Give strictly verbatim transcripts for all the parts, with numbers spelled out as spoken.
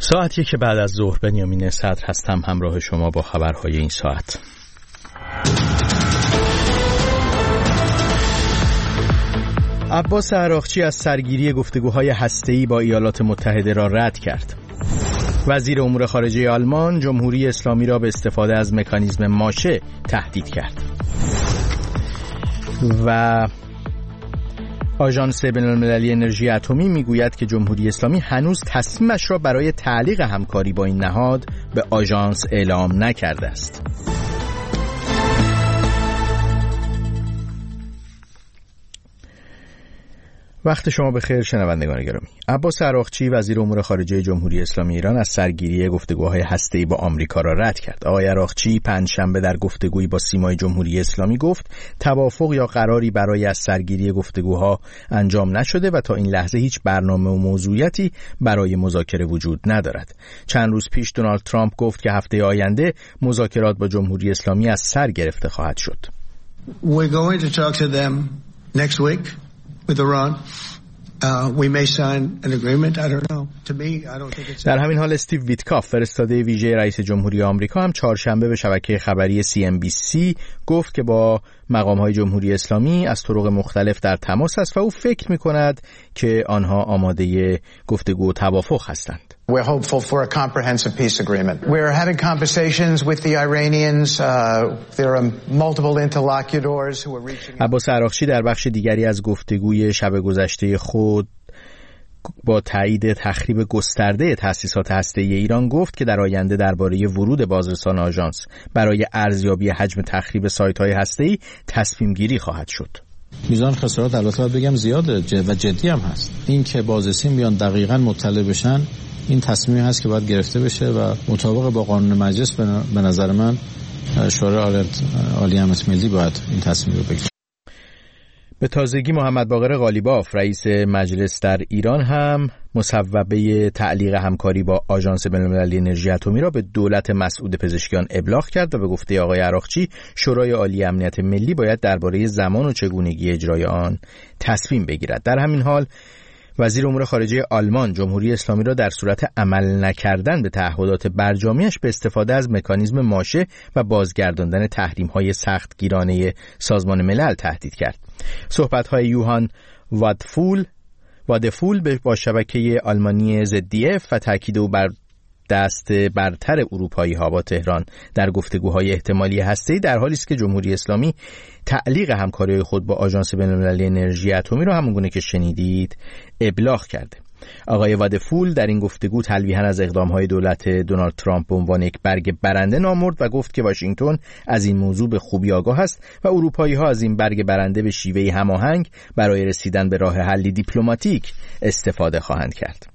ساعتی که بعد از ظهر بنیامین صدر هستم همراه شما با خبرهای این ساعت. عباس عراقچی از سرگیری گفتگوهای هسته‌ای با ایالات متحده را رد کرد. وزیر امور خارجه آلمان جمهوری اسلامی را به استفاده از مکانیزم ماشه تهدید کرد. و آژانس بین‌المللی انرژی اتمی میگوید که جمهوری اسلامی هنوز تصمیمش را برای تعلیق همکاری با این نهاد به آژانس اعلام نکرده است. وقت شما بخیر شنوندگان گرامی. عباس عراقچی وزیر امور خارجه جمهوری اسلامی ایران از سرگیری گفتگوهای هسته‌ای با آمریکا را رد کرد. آقای عراقچی پنجشنبه در گفتگویی با سیمای جمهوری اسلامی گفت توافق یا قراری برای از سرگیری گفتگوها انجام نشده و تا این لحظه هیچ برنامه و موضوعیتی برای مذاکره وجود ندارد. چند روز پیش دونالد ترامپ گفت که هفته آینده مذاکرات با جمهوری اسلامی از سر گرفته خواهد شد. We're going to talk to them next week. With Iran, uh, we may sign an agreement. I don't know. To me, I don't think it's. در همین حال استیو ویتکاف فرستاده ویژه رئیس جمهوری آمریکا هم چهارشنبه به شبکه خبری سی ام بی سی گفت که با مقام‌های جمهوری اسلامی از طرق مختلف در تماس است و او فکر می‌کند که آنها آماده گفتگو و توافق هستند. We're hopeful for a comprehensive peace agreement. We're having conversations with the Iranians. Uh, there are multiple interlocutors who are reaching. عباس عراقچی در بخش دیگری از گفتگوی شب گذشته خود با تایید تخریب گسترده تأسیسات هسته‌ای ایران گفت که در آینده درباره ورود بازرسان آژانس برای ارزیابی حجم تخریب سایت‌های هسته‌ای تصمیم گیری خواهد شد. میزان خسارات البته باید بگم زیاده و جدی هم هست. این که بازرسین بیان دقیقاً مطلع بشن این تصمیمی هست که باید گرفته بشه و مطابق با قانون مجلس به نظر من شورای عالی امنیت ملی باید این تصمیم رو بگیره. به تازگی محمد باقر قالیباف رئیس مجلس در ایران هم مصوبه تعلیق همکاری با آژانس بین‌المللی انرژی اتمی را به دولت مسعود پزشکیان ابلاغ کرد و به گفته آقای عراقچی شورای عالی امنیت ملی باید درباره زمان و چگونگی اجرای آن تصمیم بگیرد. در همین حال وزیر امور خارجه آلمان جمهوری اسلامی را در صورت عمل نکردن به تعهدات برجامیش به استفاده از مکانیزم ماشه و بازگرداندن تحریم‌های سختگیرانه سازمان ملل تهدید کرد. صحبت‌های یوهان وادفول وادفول با شبکه آلمانی زد دی اف و تاکید او بر دست برتر اروپایی ها با تهران در گفتگوهای احتمالی هسته‌ای در حالی است که جمهوری اسلامی تعلیق همکاری خود با آژانس بین‌المللی انرژی اتمی را همونگونه که شنیدید ابلاغ کرده. آقای وادفول در این گفتگو تلویحاً از اقدام‌های دولت دونالد ترامپ به عنوان یک برگ برنده نامرد و گفت که واشنگتن از این موضوع به خوبی آگاه است و اروپایی‌ها از این برگ برنده به شیوهی هماهنگ برای رسیدن به راه حلی دیپلماتیک استفاده خواهند کرد.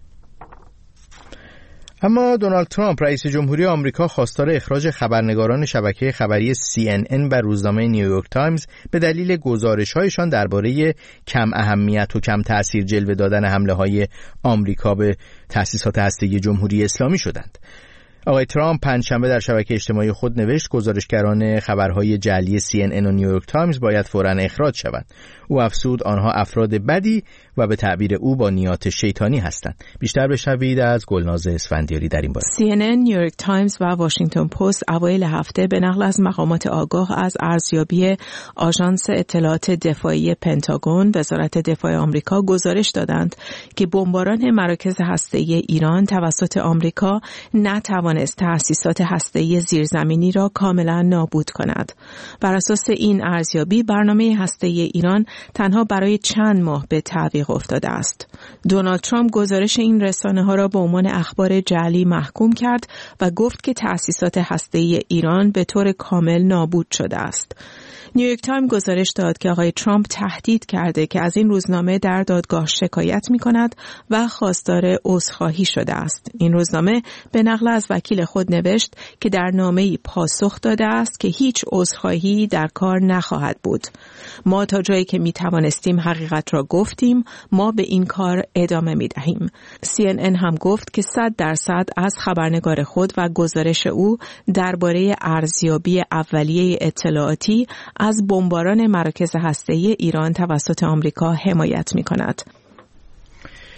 اما دونالد ترامپ رئیس جمهوری آمریکا خواستار اخراج خبرنگاران شبکه خبری سی ان ان و روزنامه نیویورک تایمز به دلیل گزارش‌هایشان درباره کم اهمیت و کم تأثیر جلوه دادن حمله‌های آمریکا به تأسیسات هسته‌ای جمهوری اسلامی شدند. آقای ترامپ پنجشنبه در شبکه اجتماعی خود نوشت گزارشگران خبرهای جعلی سی ان ان و نیویورک تایمز باید فوراً اخراج شوند. او افزود آنها افراد بدی و به تعبیر او با نیات شیطانی هستند. بیشتر بشنوید از گلناز اسفندیاری در این باره. سی ان ان، نیویورک تایمز و واشنگتن پست اوایل هفته به نقل از مقامات آگاه از ارزیابی آژانس اطلاعات دفاعی پنتاگون وزارت دفاع آمریکا گزارش دادند که بمباران مراکز هسته‌ای ایران توسط آمریکا نتوانست تأسیسات هسته‌ای زیرزمینی را کاملا نابود کند. بر اساس این ارزیابی برنامه هسته‌ای ایران تنها برای چند ماه به تعویق افتاده است. دونالد ترامپ گزارش این رسانه‌ها را به عنوان اخبار جعلی محکوم کرد و گفت که تأسیسات هسته‌ای ایران به طور کامل نابود شده است. نیویورک تایمز گزارش داد که آقای ترامپ تهدید کرده که از این روزنامه در دادگاه شکایت می‌کند و خواستار عذرخواهی شده است. این روزنامه به نقل از وکیل خود نوشت که در نامه‌ای پاسخ داده است که هیچ عذرخواهی در کار نخواهد بود. ما تا جایی که می‌توانستیم حقیقت را گفتیم، ما به این کار ادامه می‌دهیم. سی ان ان هم گفت که صد درصد از خبرنگار خود و گزارش او درباره ارزیابی اولیه اطلاعاتی از بمباران مراکز هسته‌ای ایران توسط آمریکا حمایت می‌کند.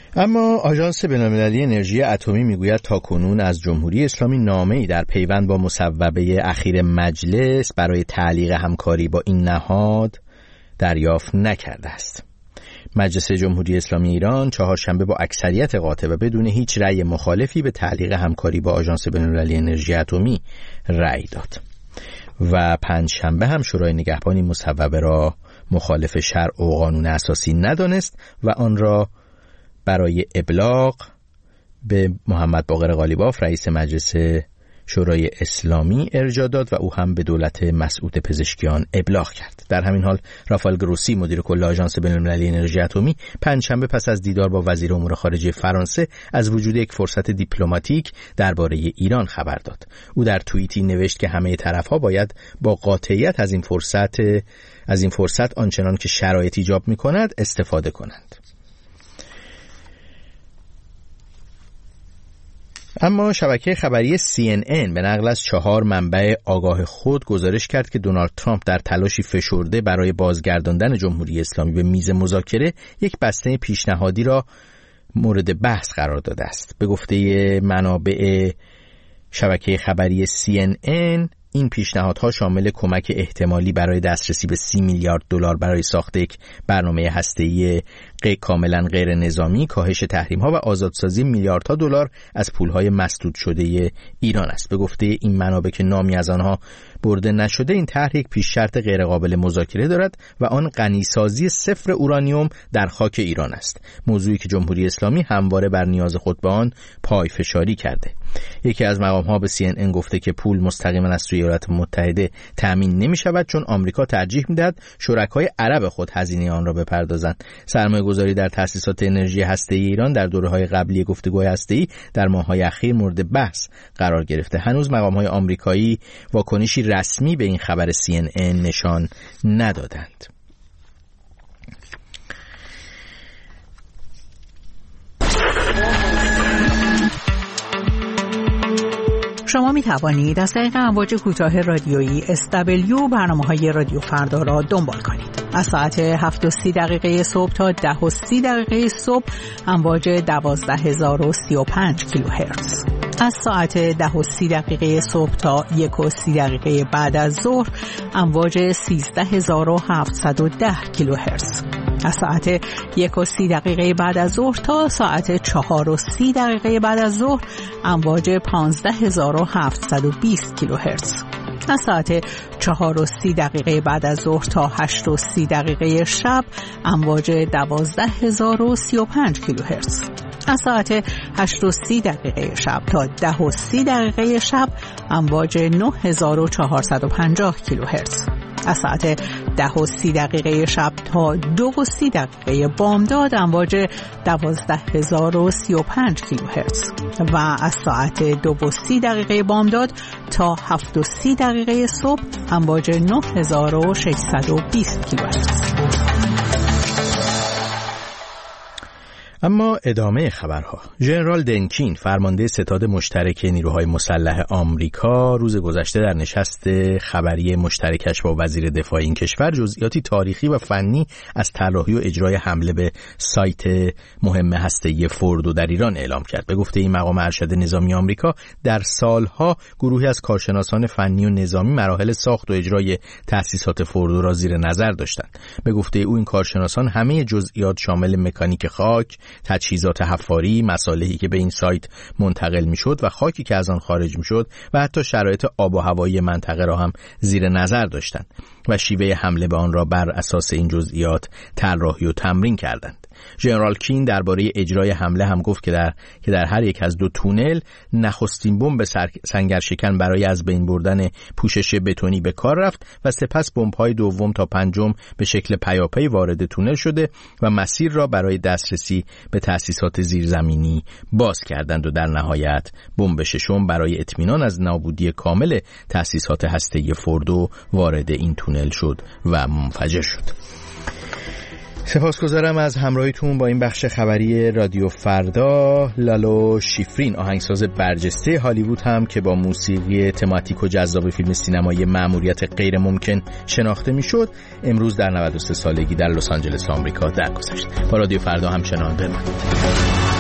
اما آژانس بین‌المللی انرژی اتمی میگوید تاکنون از جمهوری اسلامی نامه‌ای در پیوند با مصوبه اخیر مجلس برای تعلیق همکاری با این نهاد دریافت نکرده است. مجلس جمهوری اسلامی ایران چهارشنبه با اکثریت قاطع و بدون هیچ رأی مخالفی به تعلیق همکاری با آژانس بین‌المللی انرژی اتمی رأی داد و پنجشنبه هم شورای نگهبان این مصوبه را مخالف شرع و قانون اساسی ندانست و آن را برای ابلاغ به محمد باقر قالیباف رئیس مجلس شورای اسلامی ارجاع داد و او هم به دولت مسعود پزشکیان ابلاغ کرد. در همین حال رافائل گروسی مدیر کل آژانس بین‌المللی انرژی اتمی پنجشنبه پس از دیدار با وزیر امور خارجه فرانسه از وجود یک فرصت دیپلماتیک درباره ایران خبر داد. او در توییتی نوشت که همه طرف‌ها باید با قاطعیت از این فرصت از این فرصت آنچنان که شرایط ایجاب می‌کند استفاده کنند. اما شبکه خبری سی ان ان به نقل از چهار منبع آگاه خود گزارش کرد که دونالد ترامپ در تلاشی فشرده برای بازگرداندن جمهوری اسلامی به میز مذاکره یک بسته پیشنهادی را مورد بحث قرار داده است. به گفته منابع شبکه خبری سی ان ان این پیشنهادها شامل کمک احتمالی برای دسترسی به سی میلیارد دلار برای ساخت یک برنامه هسته‌ای کاملا غیر نظامی، کاهش تحریم‌ها و آزادسازی میلیاردها دلار از پول‌های مسدود شده ایران است. به گفته این منابع که نامی از آنها برده نشده، این طرح یک پیش شرط غیر قابل مذاکره دارد و آن غنیسازی صفر اورانیوم در خاک ایران است، موضوعی که جمهوری اسلامی همواره بر نیاز خود به آن پایفشاری کرده. یکی از مقام‌ها به سی ان ان گفته که پول مستقیما از سوی ایالات متحده تامین نمی‌شود، چون آمریکا ترجیح می‌دهد شرکای عرب خود هزینه آن را بپردازند. سرمایه‌گذاری در تأسیسات انرژی هسته‌ای ایران در دوره‌های قبلی گفتگوهای هسته‌ای در ماه‌های اخیر مورد بحث قرار گرفته. هنوز مقام‌های آمریکایی واکنشی رسمی به این خبر سی ان ان نشان ندادند. شما می توانید از طریق امواج کوتاه رادیویی اس دبلیو برنامه‌های رادیو فردا را دنبال کنید. از ساعت هفت و سی دقیقه صبح تا ده و سی دقیقه صبح امواج دوازده هزار و سی و پنج کیلوهرتز. از ساعت ده و سی دقیقه صبح تا یک و سی دقیقه بعد از ظهر امواج سیزده هزار و هفتصد و ده کیلوهرتز. از ساعت یک و سی دقیقه بعد از ظهر تا ساعت چهار و سی دقیقه بعد از ظهر امواج پانزده هزار و هفتصد و بیست کیلوهرتز. از ساعت چهار و سی دقیقه بعد از ظهر تا هشت و سی دقیقه شب امواج دوازده هزار و سی و پنج کیلوهرتز. از ساعت هشت و سی دقیقه شب تا ده و سی دقیقه شب امواج نه هزار و چهارصد و پنجاه کیلوهرتز. از ساعت ده و سی دقیقه شب تا دو و سی دقیقه بامداد امواج دوازده هزار و سی و پنج کیلوهرتز و از ساعت دو و سی دقیقه بامداد تا هفت و سی دقیقه صبح امواج نه هزار و ششصد و بیست کیلوهرتز. اما ادامه خبرها. ژنرال دنکین فرمانده ستاد مشترک نیروهای مسلح آمریکا روز گذشته در نشست خبری مشترکش با وزیر دفاع این کشور جزئیاتی تاریخی و فنی از طراحی و اجرای حمله به سایت مهم هسته‌ای فوردو در ایران اعلام کرد. به گفته این مقام ارشد نظامی آمریکا در سالها گروهی از کارشناسان فنی و نظامی مراحل ساخت و اجرای تأسیسات فوردو را زیر نظر داشتند. به گفته او این کارشناسان همه جزئیات شامل مکانیک خاک، تجهیزات حفاری، مصالحی که به این سایت منتقل میشد و خاکی که از آن خارج میشد و حتی شرایط آب و هوایی منطقه را هم زیر نظر داشتند و شیوه حمله به آن را بر اساس این جزئیات طراحی و تمرین کردند. ژنرال کین درباره اجرای حمله هم گفت که در که در هر یک از دو تونل نخستین بمب سنگرشکن برای از بین بردن پوشش بتونی به کار رفت و سپس بمب‌های دوم تا پنجم به شکل پیاپی وارد تونل شده و مسیر را برای دسترسی به تأسیسات زیرزمینی باز کردند و در نهایت بمب ششم برای اطمینان از نابودی کامل تأسیسات هسته‌ای فوردو وارد این تونل شد و منفجر شد. سپاسگزارم از همراهیتون با این بخش خبری رادیو فردا. لالو شیفرین آهنگساز برجسته هالیوود هم که با موسیقی تماتیک و جذاب فیلم سینمایی مأموریت غیر ممکن شناخته میشد، امروز در نود و سه سالگی در لس آنجلس آمریکا درگذشت. با رادیو فردا همچنان بمانید.